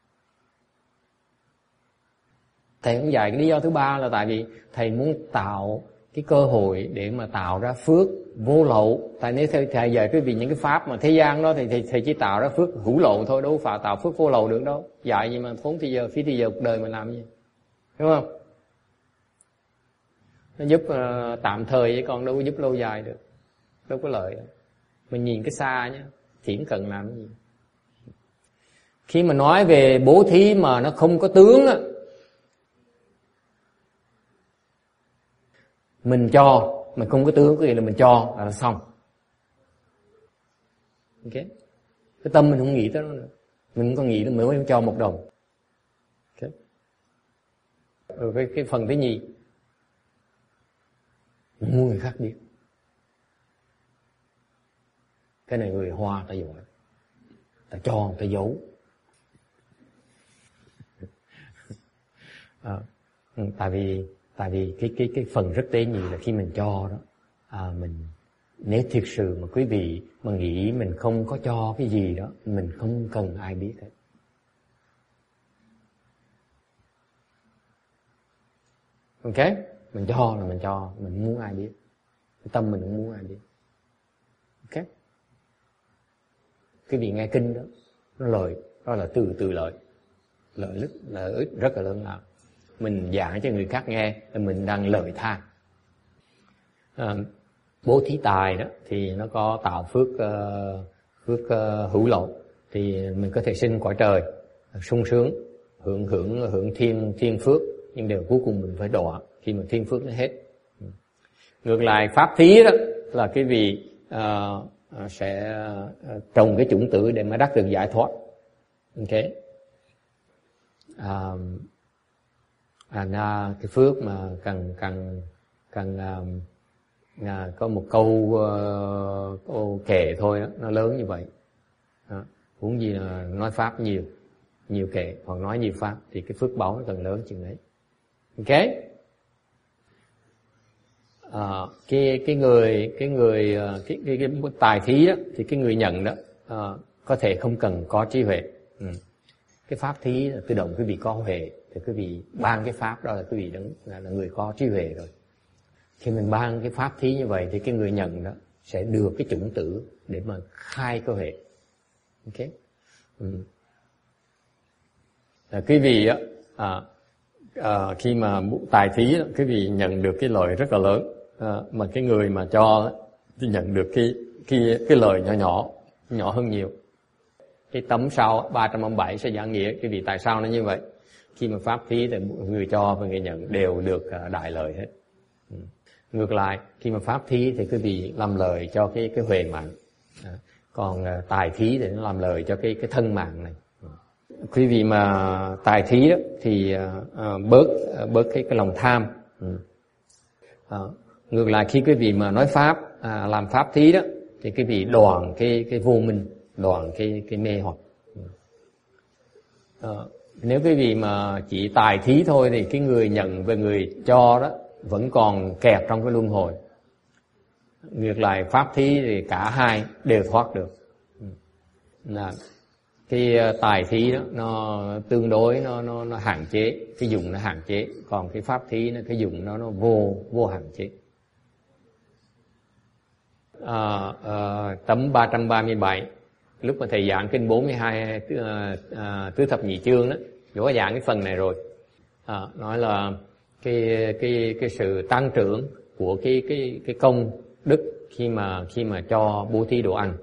Thầy cũng dạy cái lý do thứ ba là tại vì thầy muốn tạo cái cơ hội để mà tạo ra phước vô lậu. Tại nếu thầy, thầy dạy quý vị những cái pháp mà thế gian đó thì thầy, thầy chỉ tạo ra phước hữu lậu thôi, đâu phải tạo phước vô lậu được đâu. Dạy gì mà tốn thì giờ phí thì giờ cuộc đời mình làm gì, đúng không? Nó giúp uh, tạm thời chứ còn đâu có giúp lâu dài được, đâu có lợi đâu. Mình nhìn cái xa nhé, thiển cận làm cái gì. Khi mà nói về bố thí mà nó không có tướng á, mình cho mình không có tướng, có nghĩa là mình cho là xong. Ok, cái tâm mình không nghĩ tới nó nữa, mình không có nghĩ là mình mới cho một đồng. Ok, rồi cái cái phần thứ nhì, muốn người khác biết. Cái này người Hoa ta giỏi, ta cho, ta giấu. À, tại vì tại vì cái cái cái phần rất tế nhị là khi mình cho đó, à, mình nếu thực sự mà quý vị mà nghĩ mình không có cho cái gì đó, mình không cần ai biết hết. Ok, mình cho là mình cho, mình không muốn ai biết, cái tâm mình không muốn ai biết. Ok, quý vị nghe kinh đó, nó lợi, đó là từ từ lợi, lợi ích lợi ích rất là lớn lao. Mình giảng cho người khác nghe là mình đang lợi tha. À, bố thí tài đó thì nó có tạo phước uh, phước uh, hữu lậu, thì mình có thể sinh cõi trời sung sướng, hưởng hưởng hưởng thiên thiên phước, nhưng đều cuối cùng mình phải đọa khi mà thiên phước nó hết. Ngược lại pháp thí đó là cái vị uh, sẽ uh, trồng cái chủng tử để mà đắc được giải thoát. Ok, uh, à, na, cái phước mà cần cần cần uh, À, có một câu, uh, câu kệ thôi đó, nó lớn như vậy. Đó. Huống gì là nói pháp nhiều, nhiều kệ hoặc nói nhiều pháp thì cái phước báu nó cần lớn chừng đấy. Ok. À, cái cái người cái người cái cái, cái tài thí đó, thì cái người nhận đó uh, có thể không cần có trí huệ. Ừ. Cái pháp thí là tự động quý vị có huệ thì quý vị ban cái pháp đó là quý vị đứng là, là người có trí huệ rồi. Khi mình ban cái pháp thí như vậy thì cái người nhận đó sẽ được cái chủng tử để mà khai cơ hệ. Ok. Ừ. À, quý vị á, à, à, khi mà tài thí đó, quý vị nhận được cái lợi rất là lớn, à, mà cái người mà cho thì nhận được cái cái cái lời nhỏ nhỏ nhỏ hơn nhiều. Cái tấm sau ba trăm ba mươi bảy sẽ giảng nghĩa quý vị tại sao nó như vậy. Khi mà pháp thí thì người cho và người nhận đều được đại lợi hết. Ừ. Ngược lại khi mà pháp thí thì quý vị làm lời cho cái cái huệ mạng, à, còn à, tài thí thì nó làm lời cho cái cái thân mạng này. À. Quý vị mà tài thí đó thì à, à, bớt à, bớt cái cái lòng tham. Ừ. À, ngược lại khi quý vị mà nói pháp, à, làm pháp thí đó thì quý vị đoạn cái cái vô minh, đoạn cái cái mê hoặc. À, nếu quý vị mà chỉ tài thí thôi thì cái người nhận và người cho đó vẫn còn kẹt trong cái luân hồi. Ngược lại pháp thí thì cả hai đều thoát được. Là cái tài thí đó nó tương đối nó nó nó hạn chế, cái dụng nó hạn chế, còn cái pháp thí nó cái dụng nó nó vô vô hạn chế. À, à, tấm ba trăm ba mươi bảy lúc mà thầy giảng kinh bốn mươi hai à, à, tứ thập nhị chương đó, có giảng cái phần này rồi. À, nói là cái cái cái sự tăng trưởng của cái cái cái công đức khi mà khi mà cho bố thí đồ ăn.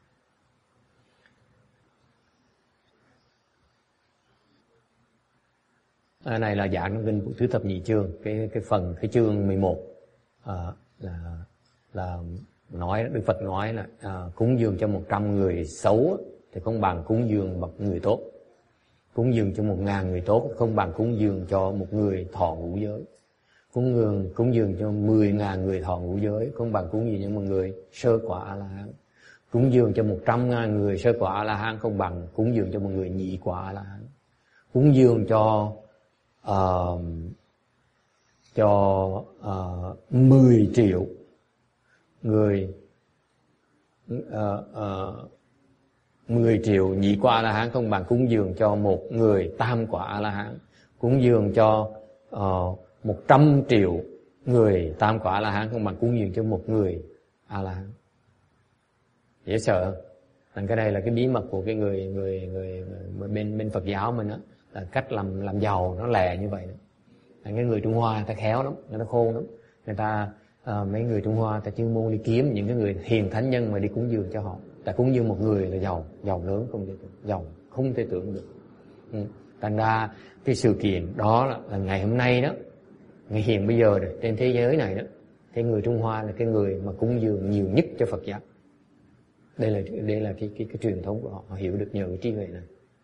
À, này là giảng trong kinh của tứ thập nhị chương, cái cái phần cái chương mười một, à, là là nói Đức Phật nói là à, cúng dường cho một trăm người xấu thì không bằng cúng dường một người tốt. Cúng dường cho một ngàn người tốt không bằng cúng dường cho một người thọ ngũ giới. Cúng dường cúng dường cho mười ngàn người thọ ngũ giới không bằng cúng dường cho một người sơ quả A La Hán. Cúng dường cho một trăm ngàn người sơ quả A La Hán không bằng cúng dường cho một người nhị quả A La Hán. Cúng dường cho uh, cho uh, mười triệu người uh, uh, mười triệu nhị quả A La Hán không bằng cúng dường cho một người tam quả A La Hán. Cúng dường cho uh, một trăm triệu người tam quả A La Hán không bằng cúng dường cho một người A La Hán. Dễ sợ. Rằng cái đây là cái bí mật của cái người người người, người bên bên Phật giáo mình đó, là cách làm làm giàu nó lè như vậy đó. Là cái người Trung Hoa ta khéo lắm, người ta khôn lắm. Người ta uh, mấy người Trung Hoa ta chuyên môn đi kiếm những cái người hiền thánh nhân mà đi cúng dường cho họ. Ta cúng dường một người là giàu, giàu lớn không thể tưởng, giàu không thể tưởng được. Ừ. Thành ra cái sự kiện đó là, là ngày hôm nay đó, ngày hiện bây giờ rồi, trên thế giới này đó, cái người Trung Hoa là cái người mà cúng dường nhiều nhất cho Phật giáo. Đây là đây là cái cái cái truyền thống của họ, họ hiểu được nhờ cái trí huệ này.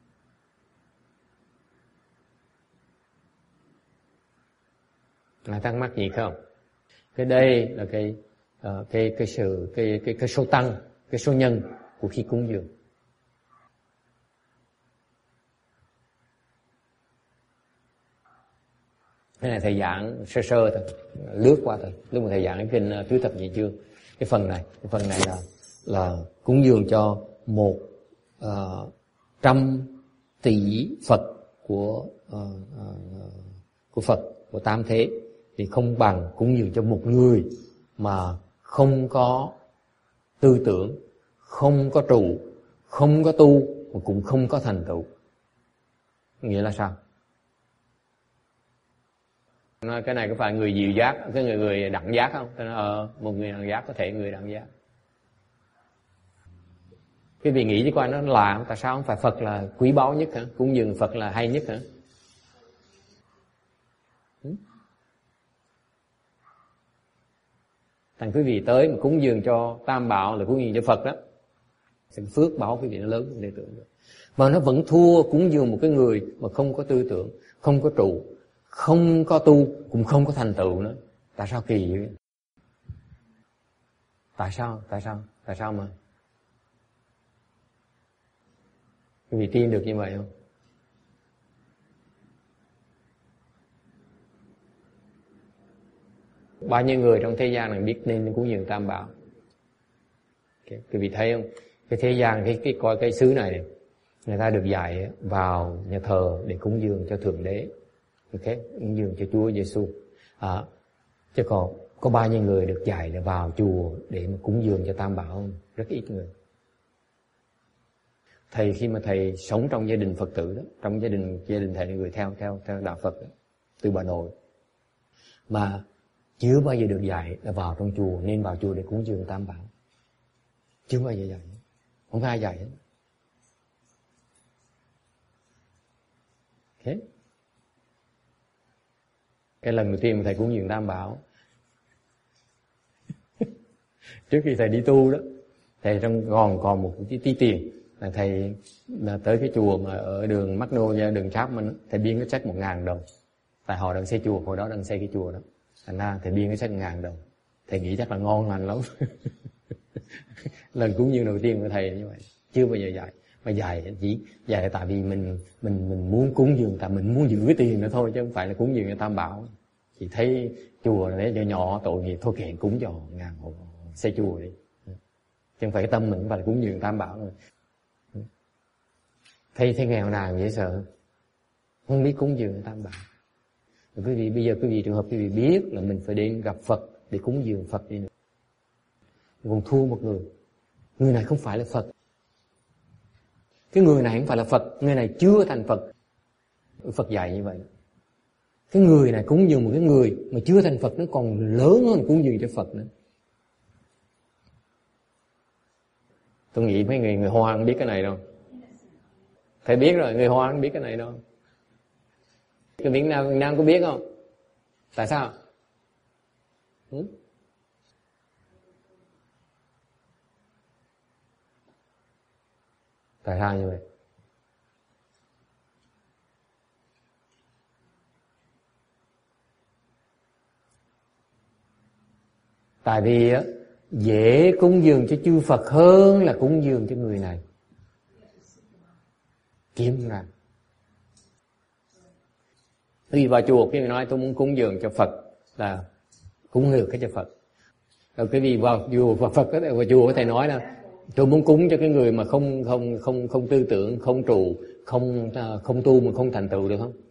Là thắc mắc gì không? Cái đây là cái uh, cái cái sự cái cái cái số tăng, cái số nhân của khi cúng dường. Cái này thầy giảng sơ sơ thôi, lướt qua thôi. Lúc mà thầy giảng cái kinh Tứ Thập Nhị Chương, cái phần này, cái phần này là là cúng dường cho một uh, trăm tỷ Phật của uh, uh, của Phật của Tam Thế, thì không bằng cúng dường cho một người mà không có tư tưởng, không có trụ, không có tu, mà cũng không có thành tựu. Nghĩa là sao? Nói cái này có phải người dịu giác, cái người người đẳng giác không? Tôi nói ờ, một người đẳng giác có thể người đẳng giác. Cái vị nghĩ chứ coi nó là tại sao không phải Phật là quý báu nhất hả? Cúng dường Phật là hay nhất hả? Thành quý vị tới mà cúng dường cho Tam Bảo là cúng dường cho Phật đó, thì phước báo quý vị nó lớn để tưởng được. Mà nó vẫn thua cúng dường một cái người mà không có tư tưởng, không có trụ, không có tu, cũng không có thành tựu nữa. Tại sao kỳ vậy? Tại sao? Tại sao? Tại sao mà? Quý vị tin được như vậy không? Bao nhiêu người trong thế gian này biết nên cúng dường Tam Bảo? Okay. Quý vị thấy không? Cái thế gian, cái cái coi cái xứ này, người ta được dạy vào nhà thờ để cúng dường cho Thượng Đế, ok, cúng dường cho Chúa Giêsu. À, chứ còn có bao nhiêu người được dạy để vào chùa để mà cúng dường cho Tam Bảo không? Rất ít người. Thầy khi mà thầy sống trong gia đình Phật tử đó, trong gia đình gia đình thầy người theo theo theo đạo Phật đó, từ bà nội, mà chưa bao giờ được dạy là vào trong chùa, nên vào chùa để cúng dường Tam Bảo. Chưa bao giờ dạy, không có ai dạy hết. Okay. Cái lần đầu tiên mà thầy cúng dường Tam Bảo trước khi thầy đi tu đó, thầy trong còn còn một tí, tí tiền là thầy là tới cái chùa mà ở đường Magnolia, đường Chapman, thầy biên cái check một ngàn đồng. Tại họ đang xây chùa, hồi đó đang xây cái chùa đó, thành ra thầy biên cái check một ngàn đồng. Thầy nghĩ chắc là ngon lành lắm. Lần cúng dường đầu tiên của thầy là như vậy, chưa bao giờ dạy. Mà dạy chỉ dạy tại vì mình mình mình muốn cúng dường, tại mình muốn giữ cái tiền nữa thôi, chứ không phải là cúng dường cho Tam Bảo. Chỉ thấy chùa này nhỏ nhỏ tội nghiệp thôi, kệ cúng cho ngàn hộ xây chùa đi, chứ không phải cái tâm mình không phải là cúng dường Tam Bảo rồi. Thấy thấy nghèo nàn dễ sợ, không biết cúng dường Tam Bảo. Rồi quý vị bây giờ quý vị trường hợp quý vị biết là mình phải đến gặp Phật để cúng dường Phật đi nữa, còn thua một người, người này không phải là Phật. Cái người này không phải là Phật, người này chưa thành Phật. Phật dạy như vậy. Cái người này cúng dường một cái người mà chưa thành Phật, nó còn lớn hơn cúng dường cho Phật nữa. Tôi nghĩ mấy người người Hoa không biết cái này đâu. Thầy biết rồi, người Hoa không biết cái này đâu. Cái Việt Nam, Việt Nam có biết không? Tại sao? Ừ? Tại sao như vậy? Tại vì á, dễ cúng dường cho chư Phật hơn là cúng dường cho người này. Kiếm ra. Khi vào chùa khi người nói tôi muốn cúng dường cho Phật là cúng dường cái cho Phật. Rồi cái gì vào chùa vào Phật vào chùa có thể nói là tôi muốn cúng cho cái người mà không không không không tư tưởng, không trụ, không không tu mà không thành tựu, được không?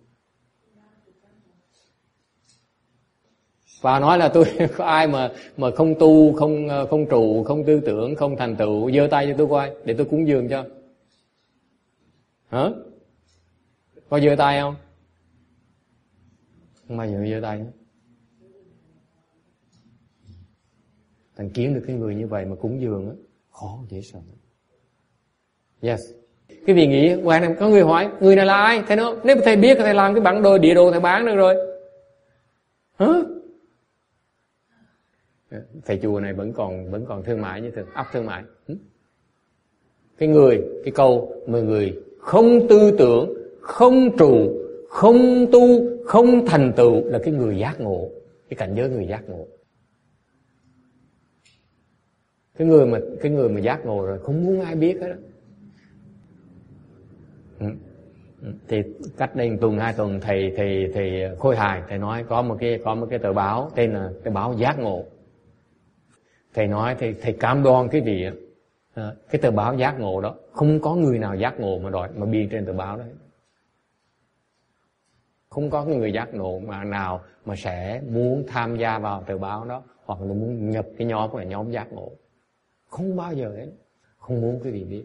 Và nói là tôi có ai mà mà không tu, không không trụ, không tư tưởng, không thành tựu, giơ tay cho tôi coi để tôi cúng dường cho. Hả? Có giơ tay không? Không bao giờ giơ tay nữa. Thành kiếm được cái người như vậy mà cúng dường á, khó dễ sợ. Yes. Cái vị nghĩ, ngoài này có người hỏi, người này là ai? Thầy nói, nếu mà thầy biết thầy làm cái bản đồ địa đồ thầy bán được rồi. Hả? Thầy chùa này vẫn còn vẫn còn thương mại như thường, ấp thương mại. Cái người, cái câu mười người không tư tưởng, không trụ, không tu, không thành tựu là cái người giác ngộ, cái cảnh giới người giác ngộ. Cái người mà cái người mà giác ngộ rồi không muốn ai biết hết đó. Thì cách đây một tuần hai tuần thầy thầy thầy Khôi Hài thầy nói có một cái có một cái tờ báo tên là tờ báo Giác Ngộ. Thầy nói thầy thầy cam đoan cái gì à, cái tờ báo Giác Ngộ đó không có người nào giác ngộ mà đòi mà biên trên tờ báo đấy. Không có người giác ngộ mà nào mà sẽ muốn tham gia vào tờ báo đó hoặc là muốn nhập cái nhóm là nhóm giác ngộ. Không bao giờ hết. Không muốn cái gì biết.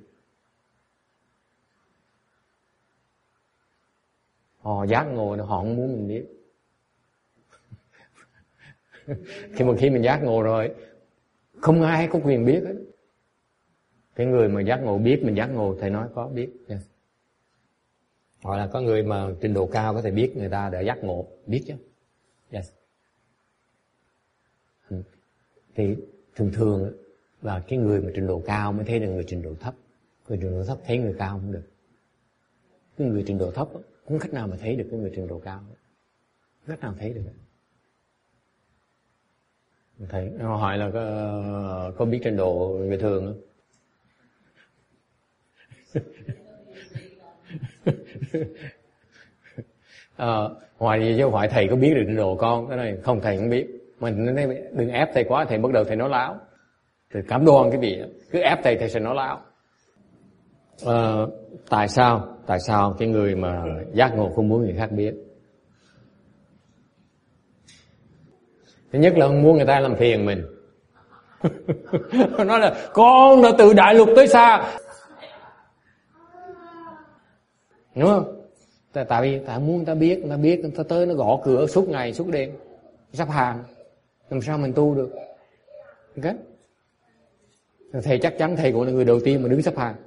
Họ giác ngộ họ không muốn mình biết. Khi mà khi mình giác ngộ rồi không ai có quyền biết hết. Cái người mà giác ngộ biết mình giác ngộ thầy nói có biết. Yeah. Hoặc là có người mà trình độ cao có thể biết người ta đã giác ngộ biết chứ. Yes. Thì thường thường là cái người mà trình độ cao mới thấy được người trình độ thấp. Người trình độ thấp thấy người cao không được. Cái người trình độ thấp không cách nào mà thấy được cái người trình độ cao. Không cách nào thấy được. Thầy hỏi là có, có biết trình độ người thường không? À, ngoài gì chứ hỏi thầy có biết được trình độ con. Cái này không, thầy không biết. Mình nói đừng ép thầy quá, thầy bắt đầu thầy nói láo. Thầy cảm đoan cái gì cứ ép thầy thầy sẽ nói láo. À, tại sao tại sao cái người mà giác ngộ không muốn người khác biết? Thứ nhất là không muốn người ta làm phiền mình. Nói là con đã từ đại lục tới xa, đúng không? Tại, tại vì tại muốn người ta biết, người ta biết, người ta tới nó gõ cửa suốt ngày suốt đêm sắp hàng, làm sao mình tu được? Ok? Thầy chắc chắn thầy cũng là người đầu tiên mà đứng sắp hàng.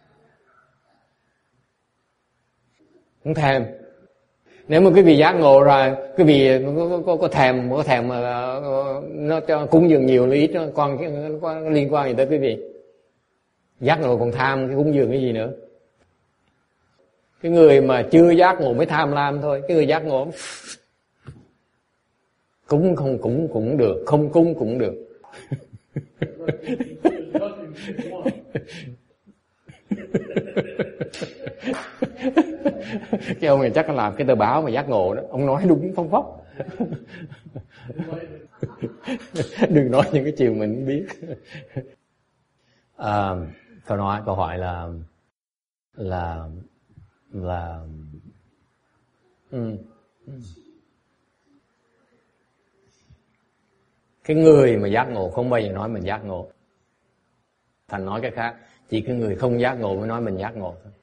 Không thèm. Nếu mà quý vị giác ngộ rồi, quý vị có, có, có, có thèm, có thèm mà nó cho cúng dường nhiều ít, nó còn nó có liên quan gì tới quý vị? Giác ngộ còn tham cái cúng dường cái gì nữa? Cái người mà chưa giác ngộ mới tham lam thôi. Cái người giác ngộ cúng không cúng cũng được, không cúng cũng được. Cái ông này chắc là làm cái tờ báo mà giác ngộ đó. Ông nói đúng phong phóc. Đừng nói những cái chiều mình không biết. À, câu nói câu hỏi là là là ừ. Cái người mà giác ngộ không bao giờ nói mình giác ngộ. Thành nói cái khác, chỉ cái người không giác ngộ mới nói mình giác ngộ thôi.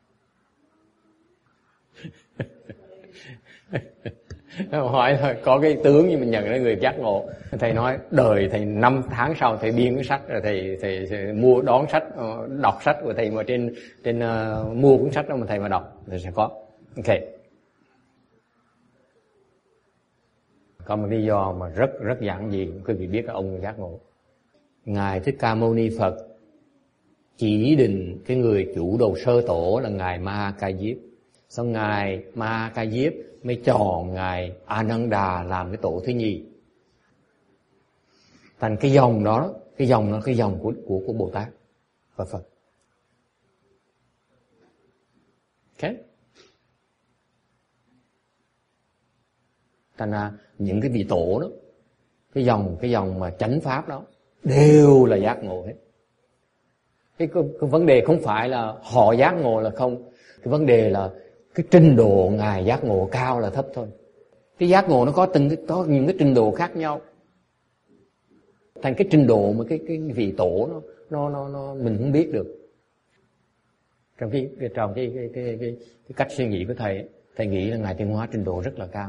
Hỏi thôi, có cái tướng như mình nhận ra người giác ngộ. Thầy nói đời thầy năm tháng sau thầy biên cái sách rồi thầy, thầy, thầy mua đón sách, đọc sách của thầy mà trên trên uh, mua cuốn sách đó mà thầy mà đọc thì sẽ có. Ok. Có một lý do mà rất rất giản dị quý vị biết các ông giác ngộ. Ngài Thích Ca Mâu Ni Phật chỉ định cái người chủ đầu sơ tổ là ngài Ma Ca Diếp. Xong ngài Ma Ca Diếp mới chọn ngài Ananda làm cái tổ thứ nhì. Thành cái dòng đó, cái dòng đó cái dòng của của của Bồ Tát và Phật. Ok. Thành ra những cái vị tổ đó, cái dòng cái dòng mà chánh pháp đó đều là giác ngộ hết. Cái, cái, cái vấn đề không phải là họ giác ngộ là không, cái vấn đề là cái trình độ ngài giác ngộ cao là thấp thôi. Cái giác ngộ nó có từng cái có những cái trình độ khác nhau. Thành cái trình độ mà cái cái vị tổ nó nó nó, nó mình không biết được. Trong cái trong cái cái cái cái, cái, cái cách suy nghĩ của thầy, thầy nghĩ là ngài Tiến Hóa trình độ rất là cao.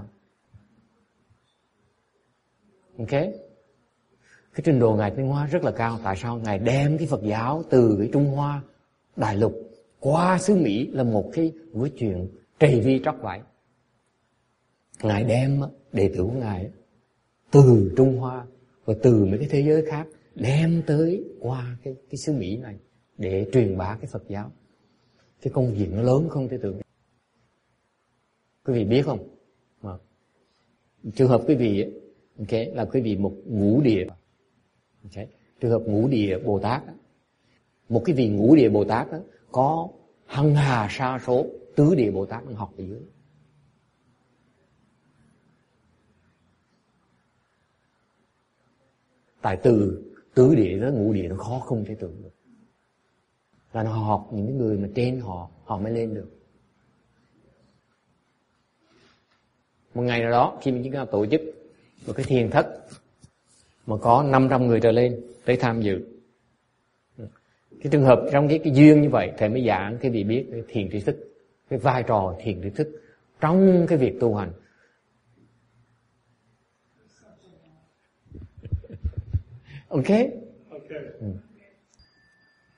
Ok? Cái trình độ ngài Tiến Hóa rất là cao. Tại sao? Ngài đem cái Phật giáo từ cái Trung Hoa đại lục qua xứ Mỹ là một cái với chuyện trì vi tróc vải. Ngài đem đệ tử của ngài từ Trung Hoa và từ mấy cái thế giới khác đem tới qua cái cái xứ Mỹ này để truyền bá cái Phật giáo. Cái công việc nó lớn không thể tưởng. Quý vị biết không? À, trường hợp quý vị ấy, okay, là quý vị một ngũ địa. Okay. Trường hợp ngũ địa Bồ Tát, một cái vị ngũ địa Bồ Tát đó, có hằng hà sa số Tứ Địa Bồ Tát đang học ở dưới. Tại từ tứ địa tới ngũ địa nó khó không thể tưởng được. Là nó học những cái người mà trên họ, họ mới lên được. Một ngày nào đó khi mình chúng ta tổ chức một cái thiền thất mà có năm trăm người trở lên tới tham dự, cái trường hợp trong cái, cái duyên như vậy, thầy mới giảng cái vị biết cái thiền tri thức, cái vai trò thiền tri thức trong cái việc tu hành. Ok. Okay.